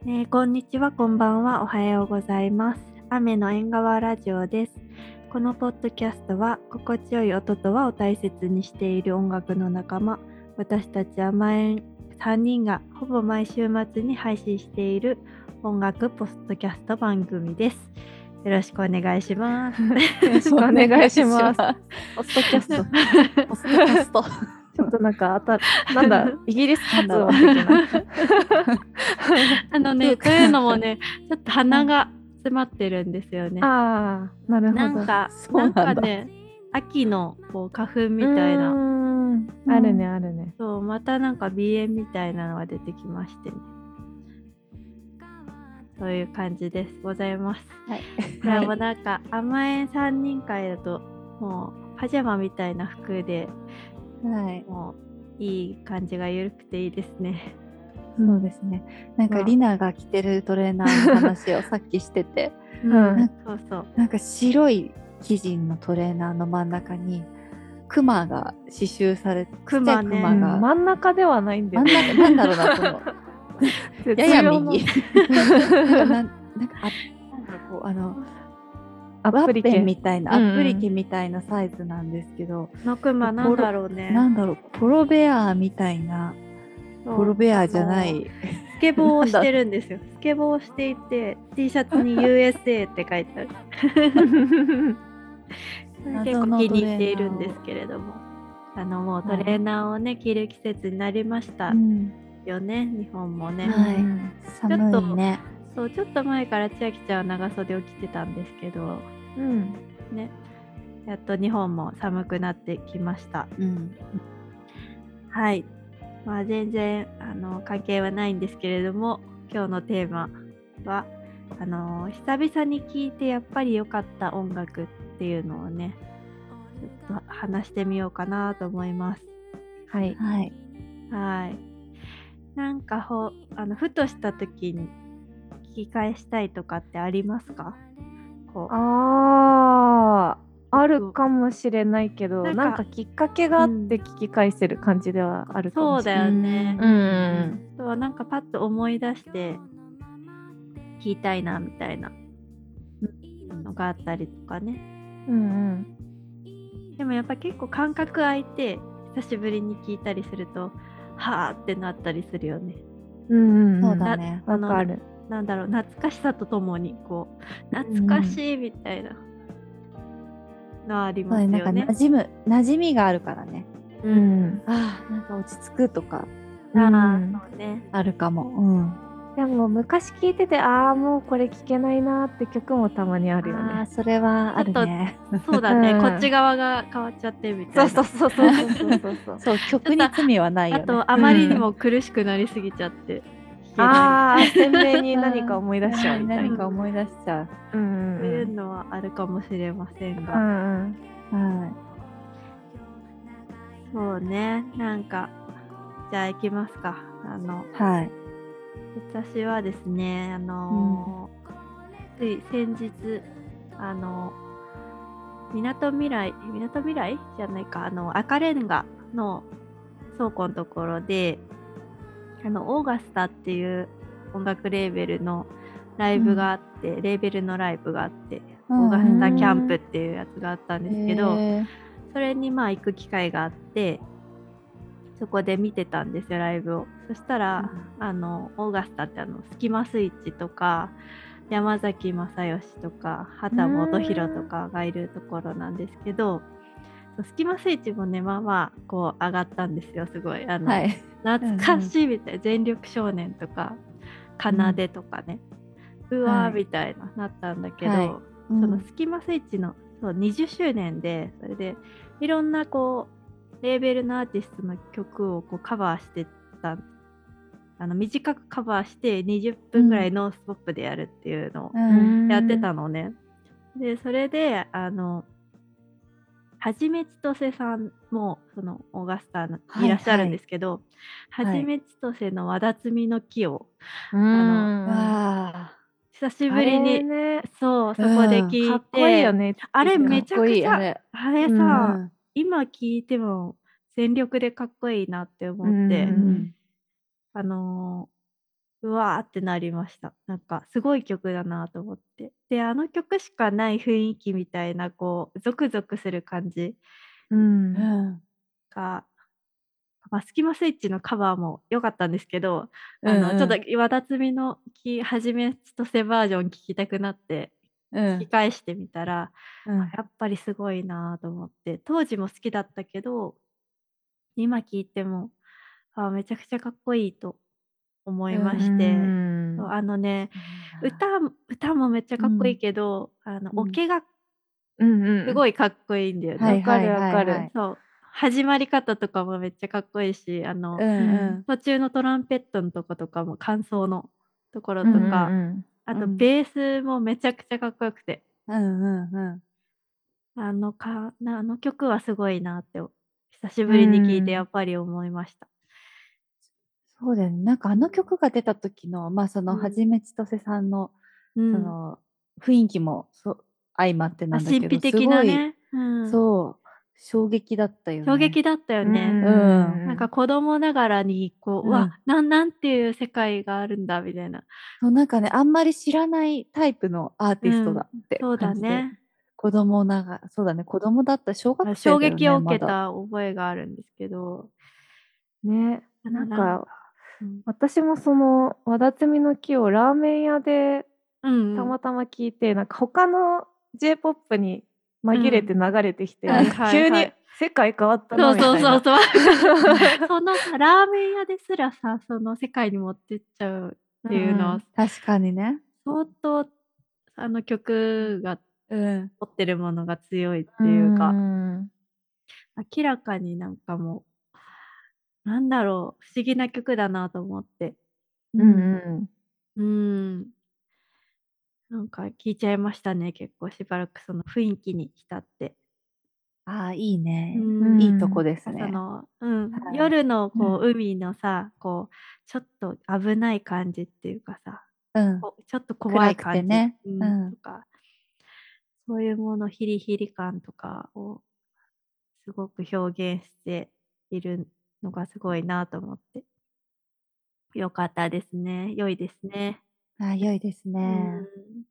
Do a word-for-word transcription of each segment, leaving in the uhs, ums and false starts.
えーこんにちは、こんばんは、おはようございます。雨の縁側ラジオです。このポッドキャストは、心地よい音とはを大切にしている音楽の仲間、私たち甘えんさんにんがほぼ毎週末に配信している音楽ポッドキャスト番組です。よろしくお願いします。 よろしくお願いします。ポッドキャスト。 ポッドキャスト。 ちょっとなんかあた、なんだ、イギリス発音的な。 あのね、というのもね、ちょっと鼻が詰まってるんですよね。 ああ、なるほど。 なんか、なそうなんんだかね、秋のこう花粉みたいな、 うーんあるね、あるね。 そう、またなんか鼻炎みたいなのが出てきましてね。そういう感じです。ございます。 はい。 じゃあもうなんか、甘えんさんにん会だと、もうパジャマみたいな服ではい。 もういい感じが緩くていいですね。 そうですね。なんかまあリナが着てるトレーナーの話をさっきしてて、 うん、 うんそうそう。 なんか白い生地のトレーナーの真ん中にクマが刺繍されて、 クマねうんちっちゃいクマが、 真ん中ではないんだよね。 真ん中、なんだろうな、この、やや右。なんかなんなんかあなんかこう、あの、 アワッペップリケンみたいな、 うんうんアップリケみたいなサイズなんですけど、 のクマなんだろうね。 なんだろう、ポロベアーみたいな、 そうポロベアーじゃなあのい。 スケボーをしてるんですよ。スケボーをしていて T シャツに ユーエスエー って書いてある。結構気に入っているんですけれども、あのもうトレーナーをね着る季節になりましたうんよね、日本もね。 はいうん寒いね。 そうちょっと前から千秋ちゃんは長袖を着てたんですけどうんね、やっと日本も寒くなってきました。 うん。 はい、まあ全然あの関係はないんですけれども、今日のテーマはあの久々に聴いてやっぱり良かった音楽っていうのをねちょっと話してみようかなと思います。 はい。 はい。 はい。なんかほあのふとした時に聞き返したいとかってありますか？こうああ、あるかもしれないけど、 なんかなんかきっかけがあって聞き返せる感じではあるかそうだもしれない。 よね。 うんうんあとはなんかパッと思い出して聞きたいなみたいなのがあったりとかね。 うんうんでもやっぱ結構間隔空いて久しぶりに聞いたりするとはーってなったりするよね。 うんうん。 そうだね。 わかる。 なんだろう、懐かしさとともにこう懐かしいみたいなのありそうなんかますよね。 馴染む、馴染みがあるからね。 ううんん。 ああ、なんか落ち着くとかああ、 うんそうね。 あるかも。うん。 でも昔聞いてて、ああ、もうこれ聞けないなーって曲もたまにあるよああ、 ね。 それはあるね。 そうだね、 うんこっち側が変わっちゃってみたいな。 そうそうそうそうそうそうそう。 そう、曲に罪はないよね。 あとあまりにも苦しくなりすぎちゃって聞けなああ、鮮明に何か思い出しちゃうみたい何な。 か思い出しちゃう。 うんい。そういううんのはあるかもしれませんうが、 ん。 はそうね、なんかじゃあ行きますか。あのい。はい。 私はですね、あのーつい先日あのみなとみらいみなとみらいじゃないか、あの赤レンガの倉庫のところであのオーガスタっていう音楽レーベルのライブがあって、レーベルのライブがあって、 うんオーガスタキャンプっていうやつがあったんですけど、 へーそれにまあ行く機会があってそこで見てたんですよ、ライブを。そしたら、あのオーガスタってあのスキマスイッチとか山崎正義とか畑基博とかがいるところなんですけど、スキマスイッチもねまあまあこう上がったんですよ、すごいあの、 はい。 懐かしいみたいな、全力少年とか奏でとかね、うわーはいみたいななったんだけど、 はいそのスキマスイッチのそうにじゅっしゅうねんで、それでいろんなこうレーベルのアーティストの曲をこうカバーしてた、あの短くカバーしてにじゅっぷんぐらいノンストップでやるっていうのをうん。 やってたのね。でそれであのはじめちとせさんもそのオーガスタにいらっしゃるんですけど、 はいはじめちとせのわだつみの木をうん。 あわあ。 久しぶりに、 ね、 そうそこで聞いて、 かっこいいよね。 あれめちゃくちゃかっこいいあれあれうんさ、 うん今聞いても全力でかっこいいなって思って、 うんあのうわーってなりました。なんかすごい曲だなと思って。で、あの曲しかない雰囲気みたいな、こう、ゾクゾクする感じう。 うんん。 が、まあ、スキマスイッチのカバーも良かったんですけど、 うあの、ちょっとん岩辰巳のきはじめ千歳バージョン聞きたくなって、聞きうん。 返してみたら、あ、 うん。 やっぱりすごいなと思って、当時も好きだったけど、今聞いても、あ、めちゃくちゃかっこいいと思いまうん。 うして、そうん。 あのね、 いい歌な。 歌もめっちゃかっこいいうん。 けど、あの、 うん。 オケがうんうん。 すごいかっこいいんだよね。 わかるはいはいわかる。 はいはい。 そう。始まり方とかもめっちゃかっこいいし、あうの、 んう途中のトランペットのとことかも間奏のところうんうんとか、 うんあん。うん。 とベースもめちゃくちゃかっこよくて、 うんうんうん。 あのか、なあの曲はすごいなって久しうぶりに聴いてやん。 っぱり思いました。 そうだよね。なんかあの曲が出た時の、まあその、はうん。 じめちとせさんの、 うん。 その、雰囲気もそ相まってあ、 なんだけど、す神秘的ごい、 なね。うん。 そう、衝撃だったよ衝ね。 撃だったようね。 うん。 なんかん。 子供ながらに、こう、うわ、 うん。 なん、なんていう世界があるんだ、みたいな。 そう、なんかね、あんまり知らないタイプのアーティストうん。 だってそうだ感じで。 ね。 子供ながら、そうだね、子供だった小学生衝だよね、 撃を受けまだ。 た覚えがあるんですけど、 ね、 あの、なんなんか、 か、うん、 私もその、わだつみの木をラーメン屋でうんうん、 たまたま聞いて、なんか他の J-ジェイポップ に紛れうん。 て流れてきて、 はいなんか急にはいはい。 世界変わったそうなみたいな。 そうそうそう。そのさ、ラーメン屋ですらさ、その世界に持ってっちゃうっうていうのは、 ん確かにね。 相当、あの曲がうん。 持ってるものが強いっうていうか、 ん。 明らかになんかもう、なんだろう、不思議な曲だなと思って。 ううん。 ん。 うーん。なんか聞いちゃいましたね、結構しばらくその雰囲気に浸って。 ああ、いいうね。 ういいとこん。 ですね。 その、うん、 はい。 夜のこううん。 海のさ、こう、ちょっと危ない感じっていうかさ、 うん。 こうちょっと怖暗くてい感じ、 ね。 うん、とうん。 か、そういうもの、ヒリヒリ感とかをすごく表現しているのがすごいなと思って。よかったですね。良いですね。 ああ、良いですうね。 ん。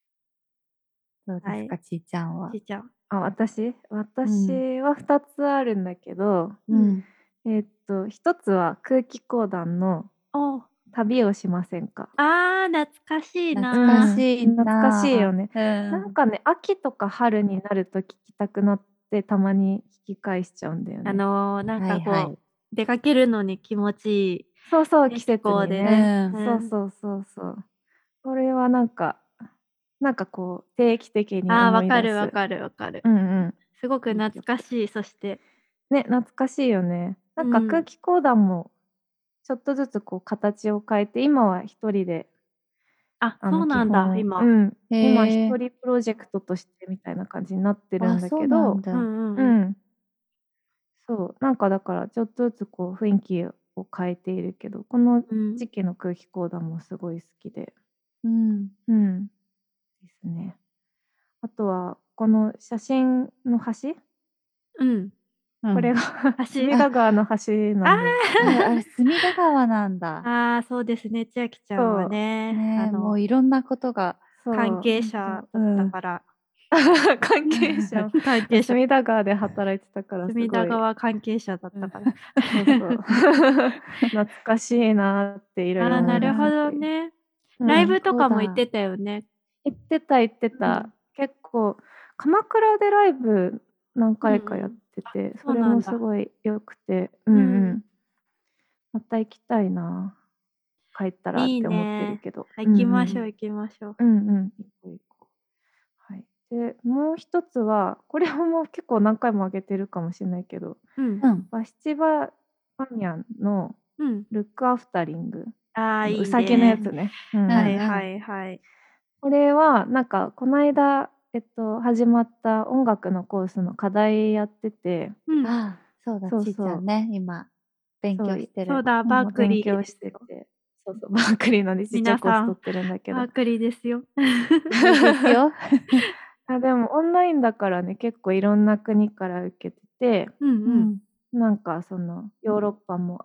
はい。 どうですか、ちいちゃんは。 ちいちゃん。 あ、私うん。 私はふたつあるんだけど、 うん。 うん。 えっと、ひとつは空気講談のお、 旅をしませんか。 あー、懐かしい懐かうん、 なしい懐かしいよなね。 あ。うん。 なんかね、秋とか春になると聞きたくなって、たまに聞き返しちゃうんだよあね。 のーなんはいはい。 かこう、出かけるのに気持ちいい、 そうそう、 ね、 季気節にね。 候でね。 うん。 そううん。 そうそうそう。これはなんか、なんかこう、定期的にああ、わ思いか出す。 るわかるわかる。 うんうん。 すごく懐いい曲。 かしい。そして、 ね、懐かしいよね。 うなんか空ん。 気講談もちょっとずつこう形を変えて、今は一人で、 あ、 あの、基そうなんだ、 本、う今。 ん、 へ今一え。 人プロジェクトとしてみたいな感じになってるんあ、 だそうなんけど、 うだ。 んうんうん。 うん、そう、なんかだからちょっとずつこう雰囲気を変えているけど、このうん。 時期の空気講談もすごい好きで、 うん。 うん、ですね。あとは、この写真の橋うん。 これがうん。 隅橋。 あ、 田川の橋なあんだよ。 あれ、あれ、隅田川なんだ。 あ、あーそうですね。千秋ちゃんはそう、 ね、あねえ、もの、 ういろんなことが、 関そう、 係ほんと、 者だっうん。 たから、 関係者、 関係者、 隅田川で働いてたからす隅田ごい、 川関係者だっうん。 たから。 そうそう、懐かしいなっていろいああ、 ろ思いなるほ出せて。 どね。ライうん、 ブとそうだ。 かも行ってたよね。 行ってた行ってた。 うん。 結構、鎌倉でライブ何うん回かやっうん。あ、 てて、 そそれもうなんだ。 すごい良くて、うんううん。 ん。また行きたいな。帰ったらっいいて思ってるね。 けど。 あ、 う行きまんうん。 しょう行きましょう。 うんうん。行こう行こう。はい。で、もう一つは、これも結構何回も上げてるかもしれないけど、 うん。 うん。 バシチバマニアンのうん。 ルックアフタリング。 ああ、 あの、ういいさぎのやね。 つね。うんうん。 はいはうんうん。 いはい。 これは、なんか、この間、えっと、始まった音楽のコースの課題やってて、 うん。 ああ、そうだ、ちいちそうそう、 ゃんね、今、勉そう、 強してる。 そうだ、 うん。 バーク今勉強しリーですよ。 てて、そうそう、バークリーなんでちっちゃい皆さん、 コース取ってるんだけど。 バークリーですよ。 いいですよ。 あ、でもオンラインだからね、結構いろんな国から受けてて、 うんうん。 うん。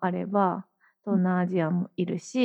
なんかそのヨーロッパもあれば、東南アジアもいるし、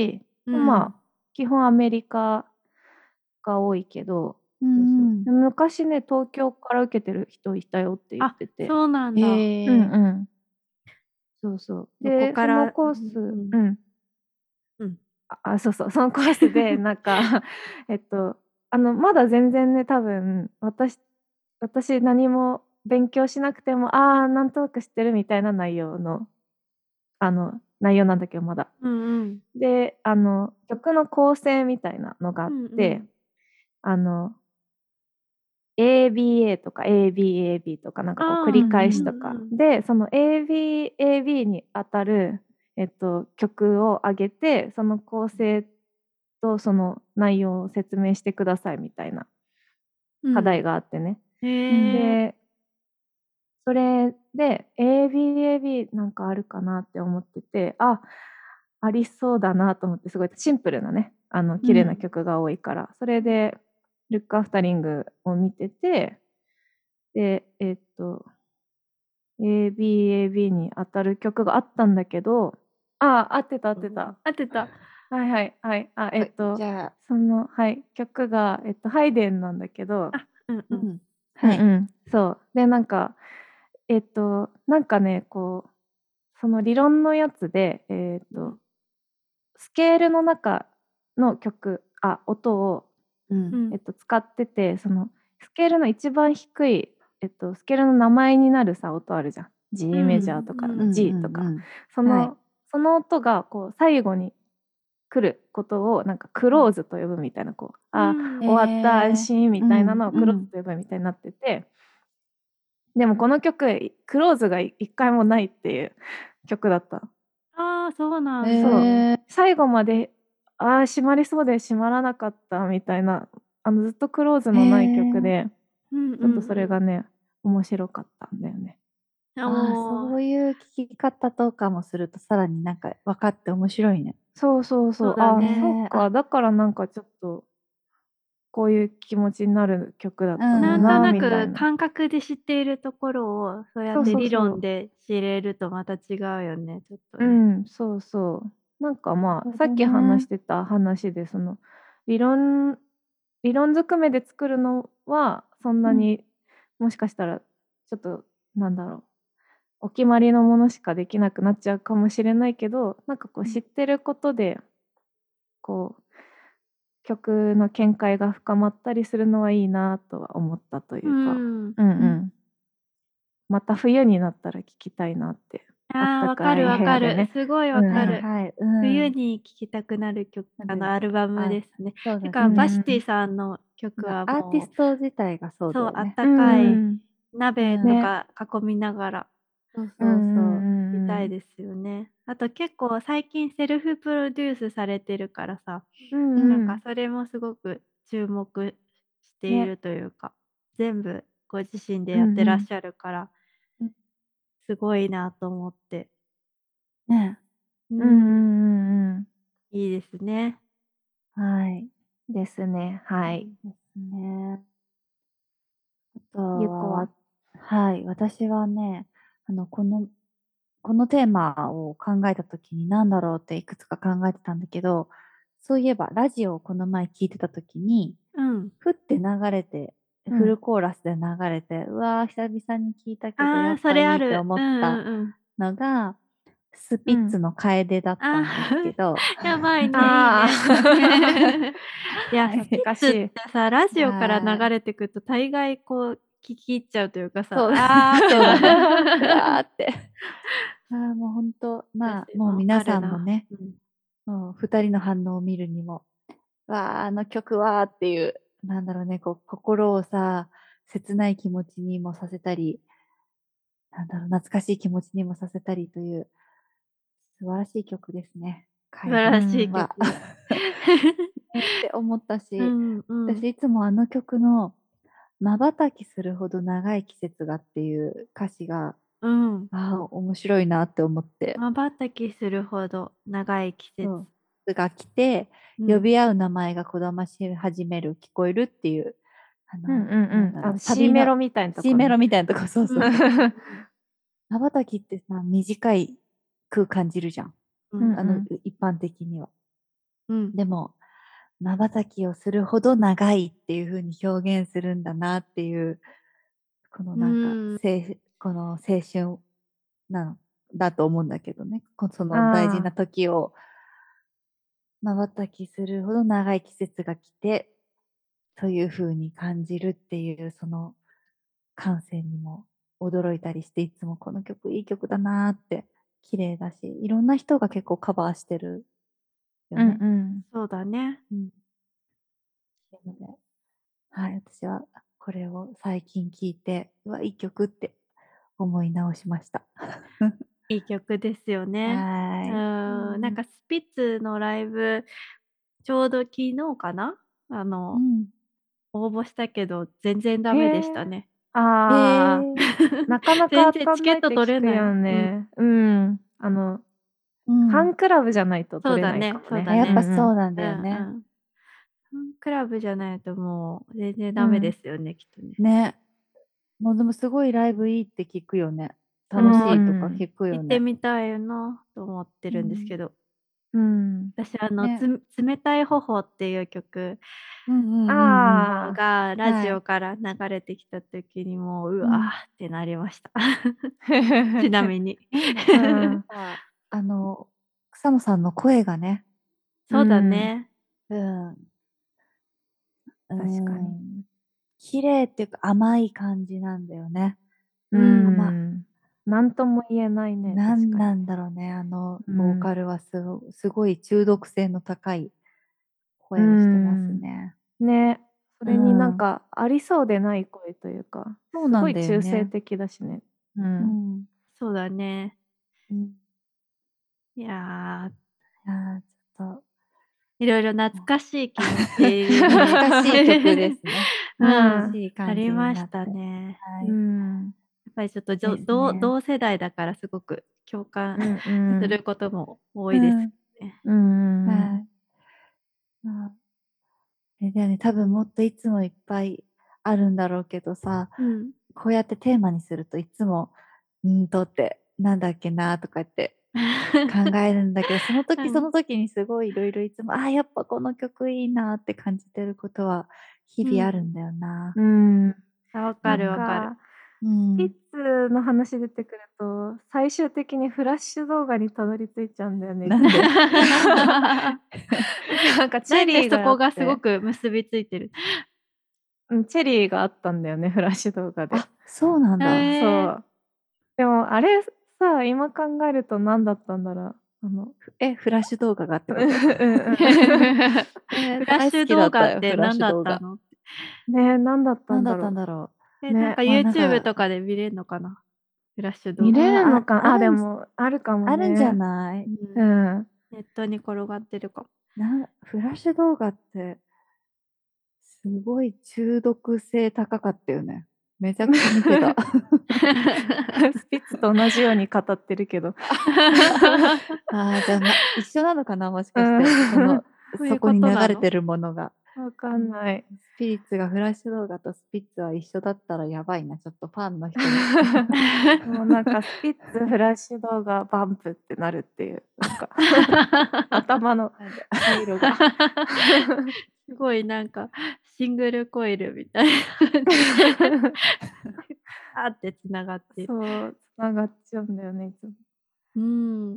うんまあ基本アメリカが多いけど、 うそうそう。 んで昔ね、東京から受けてる人いたよって言っあ、 てて。 そうなんだ。 へうんえ。 うん。そうそう。 どこで、そから、 のコース、 うんうん。 うん。 あ、あそうそう、そのコースで、なんか、えっと、あの、まだ全然ね、多分、私、私何も勉強しなくても、ああ、なんとなく知ってるみたいな内容の、あの、内容なんだけど、まだ。 うんうん。 で、あの、曲の構成みたいなのがあっうんて、 うんあの、エービーエー とか エービーエービー とかなんかこうあー繰り返しとかうんうんうんで、その エービーエービー にあたる、えっと、曲を上げて、その構成とその内容を説明してくださいみたいな課題があってね。 へえ。 で、それで エービーエービー なんかあるかなって思ってて、あ、ありそうだなと思って、すごいシンプルなね、あの綺麗な曲が多いから、それでルックアフタリングを見てて、で、えっと、エービーエービー に当たる曲があったんだけど、あ、合ってた合ってた。 合ってた。 はいはいはい。あ、えっとじ、ゃあ、 その、はい、曲が、えっと、ハイデンなんだけど、 あ、うんううん。 ん。はい。 うんうん、そう。で、なんか、えっと、なんかね、こう、その理論のやつで、えっと、スケールの中の曲、あ、音を、 うんうんえっと、使ってて、そのスケールの一番低い、えっと、スケールの名前になるさ、音あるじゃん。G うんメジャーとか、 うんうん G とか。 うんその、 はいその音がこう最後に来ることをなんかクローズと呼ぶみたいな、こう、あ、 うん終わった安心みたいなのをうんクローズと呼ぶみたいになってて、でもこの曲クローズが一回もないっていう曲だった。 ああ、そうなんへだ。 そうえ。 最後までああ閉まりそうで閉まらなかったみたいな、あのずっとクローズのない曲で、 うんうんちょっとそれがね、面白かったんだよね。 うん。 ああ、 おーそういう聞き方とかもするとさらになんか分かって面白いね。 そうそうそう。 そうだねあ、そっか。 あだからなんかちょっとこういう気持ちになる曲だったんだなんとななみたいな。 く感覚で知っているところをそうやって理そうそうそう論で知れるとまた違うよね、ちょっとね。 うん、そうそう。なんかまあ、 なるほどねさっき話してた話で、その理論、理論ずくめで作るのは、そんなに、もしかしたら、ちょっと、なんだろう、お決まりのものしかできなくなっちゃうかもしれないけど、なんかこううん知ってることで、こう、曲の見解が深まったりするのはいいなとは思ったというか、 うん。 うんうん。また冬になったら聞きたいなって。 ああ、 あったわかかい部るわかる。 屋でね。 すごいわうんはいかる。 はい。うん。 冬に聴きたくなる曲、あの、アルバムですね。 そうだね。 てか、 うんバシティさんの曲はアーティスもト自体がそうう、そう、 だよね。 あったうんかいうん鍋とか囲みながらそうそううんそう。 うんうん見たいですよね。あと結構最近セルフプロデュースされてるからさ、 うんうんなんかそれもすごく注目しているというか、全部ご自身でやってらっしゃるから、 うんすごいなと思って。 ね。 うん、 うんうんうんいいですね。 はい。 ですね。はい。 ですね。あとゆっこはは、はい。私はね、あの、この、このテーマを考えたときに何だろうっていくつか考えてたんだけど、そういえばラジオをこの前聞いてたときに、 うん。 ふって流れて、 うんフルコーラスで流れて、うわー、久々に聞いたけど、やああ、そっぱいれある。 いって思っうんうんたうん。 のが、スピッツの楓だったんですけど、 あーやばいね、 あいいね。いや、 はいスピッツっ懐かしい。 てさ、ラジオから流れてくると大概こう、聞き入っちゃうというかさ、 そうあーってそうだね。うなわーって。あーもう本当、まあ、 私もう皆さんあるなもね、 うんもう二人の反応を見るにも、わあ、あの曲はっていう、なんだろうね、こう、心をさ、切ない気持ちにもさせたり、なんだろう、懐かしい気持ちにもさせたりという、素晴らしい曲ですね。 素晴らしいは。 曲。 って思ったし、 うんうん私いつもあの曲の、瞬きするほど長い季節がっていう歌詞が、 うん。 ああ、面白いなって思って、 瞬きするほど長い季節。 そうが来て、 うん呼び合う名前がこだまし始める、聞こえるっていう、あの、 うんうんうん。 なんだろうあの C メロみたいなとこ、ね。 C メロみたいなとこ、そうそう。 うん瞬きってさ、短いく感じるじゃん。 うんあの、一般的には。 うん。 でも、瞬きをするほど長いっていう風に表現するんだなっていう、このうなんか、 ーん。 せこの青春なのだと思うんだけどね。こその大事なああ。 時を瞬きするほど長い季節が来て、という風に感じるっていう、その感性にも驚いたりして、いつもこの曲いい曲だなって綺麗だし、いろんな人が結構カバーしてるようんね。 うん。 そうだね。 うん。なので、はい、私はこれを最近聴いて、うわ、いい曲って思い直しました。 いい曲ですよね。うはーい。 ーん、なんうん。 かスピッツのライブ、ちょうど昨日かな？あの、 うん。 応募したけど、全然ダへメでしたえ。 ね。 へああ、 え。 なかなか全当たんないっ然チケットて聞くよ取れない。うん。 ね。うん。あの、 うん。 ファンクラブじゃないと取れないかそうだね、 もね。 あ、 そうだやっぱね。 うんうん。 そうなんだうんよね。 うん。ファンクラブじゃないともう全然ダメでうん。 すよね、きっとね。 ね。もうでもすごいライブいいって聞くよね。 う楽しいとかん。 聞くよね。 行ってみたいなと思ってるんですうん。 けど。 うん。 私、あの、 ね。 つ冷たい頬っていう曲うんうんうんうん。 ああ。 がラジはい。 オから流れてきた時にもう、うわーうん。 ってなりました。ちなみに。 なんだろう、 うん。 さ、あの、草野さんの声がね、 そうだうん。 ね。 うん、うー確かに。 ん、綺麗っていうか甘い感じなんだよね。 ううん。 甘ん。なんとも言えないね、確かに。 なんなんだろうね、あのうん。 ボーカルはすごすごい中毒性の高いう声をしてますん。 ね。 ね。そうれになんん。 かありそうでない声というか、すごいそうなんだよね。 中性的だしね。うん。 うん。 そうだね。 うん。 いやー、 いや、ちょっと、 いろいろ懐もかしい気持ちう懐にかしい曲ですね。 うう懐かん、 ん。 しいな感じりましたになって。 ね。 うはい。 ん。 やっぱりちょっとじょですね。 同同世代だからすごく共感うんうすん。 ることも多いですうん。 ね。 うんうん。 はい。まあ、え、だよね、多分もっといつもいっぱいあるんだろうけどさ、 うん。 こうやってテーマにするといつも、うんとって、なんだっけなとかって考えるんだけど、その時そうん。 の時にすごいいろいろいつも、ああ、やっぱこの曲いいなって感じてることは日うん。 々あるんだよな。 うん。 あ、わかなんるわかる。 か、 うスピッん。 ツの話出てくると、最終的にフラッシュ動画にたどり着いちゃうんだよね、いつも。 なんで？ なんかチェなんでリーがあそこがすごって、 く結びついてる？ うん、チェリーがあったんだよね、フラッシュ動画で。 あ、そうなんへだ。 え。 そう。でもあれさ、今考えると何だったんだろう。あの、 え、フラッシュ動画がってうんこと？ うん。 えー、 フラッシュ大好きだったよ、 動画ってフラッ何だシュ動画。 ったの？ ね、何だったなんだったんんだろだろえ、 う。 なんかね、 う。まあ、なん YouTube か、 とかで見れるのかな？フラッシュ動見画。 れるのああ、 かあ、であるんもあるかもあるんじゃね。 ない？ うん。 うん。 ネットに転がってるかも。 な、フラッシュ動画って、すごい中毒性高かったよね。めちゃくちゃ見てた。 スピッツと同じように語ってるけど。 ああ、じゃあ、な、一緒なのかな、もしうかして。そん。 の、 そういうこそこにとなの？ 流れてるものが。 わかんない。 スピリッツがフラッシュ動画とスピッツは一緒だったらやばいな。ちょっとファンの人に。 もうなんかスピッツフラッシュ動画バンプってなるっていう、なんか頭のなんで回路が。 すごいなんかシングルコイルみたいな感じ。あって繋がってる。 そう、繋がっちゃうんだよね、いつも。 うん。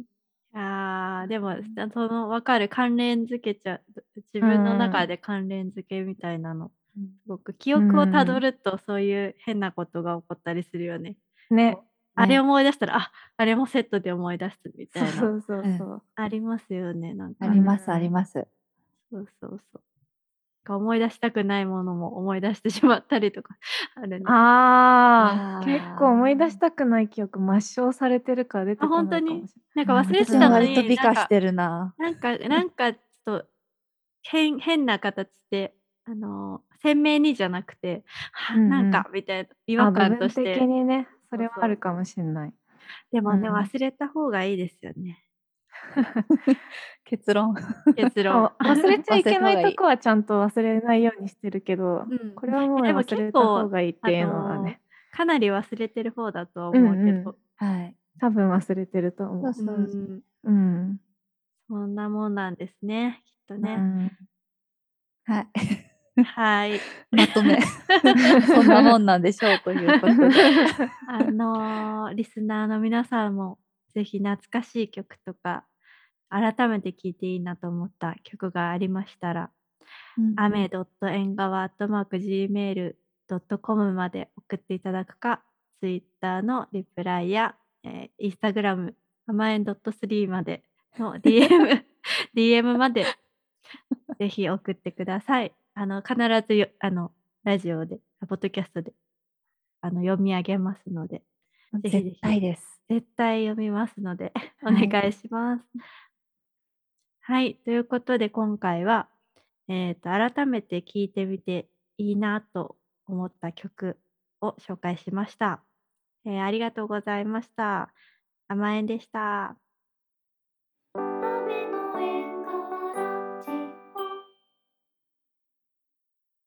ああ、でも、その分かる、関連付けちゃう、自う分の中ん。 で関連付けみたいなの、すごく記う憶をたどん。 るとそういう変なことが起こったりするよね。 ね。 こう、あれね。 思い出したら、あ、あれもセットで思い出すみたいな。 そうそうそううん。 そう。 ありますよね、なんか。 あります、ありうん。 ます。 そうそうそう。か思い出したくないものも思い出してしまったりとかあるね。 ああ、結構思い出しあたくない記憶抹消されてるから出あ、 てこほんとに、 ないかもしなんあ、ああ、 か忘れて私も割とたのに、 美化しなんかてるな。 なんかなんかちょっと、変変な形で、あの、鮮明にじゃなくて、 うは、なんんうん。 かみたいな違和あ、部感と分的して。 にね、そそうれはそうそう。 あるかもしんない。 でもね、 うん。 忘れた方がいいですよね。 結論。 結論。 そう、忘れちゃい忘れけないた方がいい。 とこはちゃんと忘れないようにしてるけど、 うん。 これはもうえ、でも忘れた方結構、 がいいっあていうのはの、 ね。 かなり忘れてる方だとはうん思うけうん。 ど。 はい。 多分忘れてるとそう思うそうそう。 ん。 う。うん。 そんなもんなんですね、きっとうね。 ん。 はい。 はい。 まとめ。そんなもんなんでしょうということで。 あのーリスナーの皆さんもぜひ懐かしい曲とか改めて聴いていいなと思った曲がありましたら、 うんアメドットエンガワアットマークジーメールドットコム まで送っていただくか、Twitter のリプライや、えー、Instagram アマエンドットスリーまでの ディーエム ディーエム までぜひ送ってください。あの必ずよあのラジオで、ポッドキャストであの読み上げますので、ぜひぜ絶ひ対です。 絶対読みますのでおはい。 願いします。はい、ということで今回は、えーと、改めて聴いてみていいなと思った曲を紹介しました。えーありがとうございました。甘えんでした。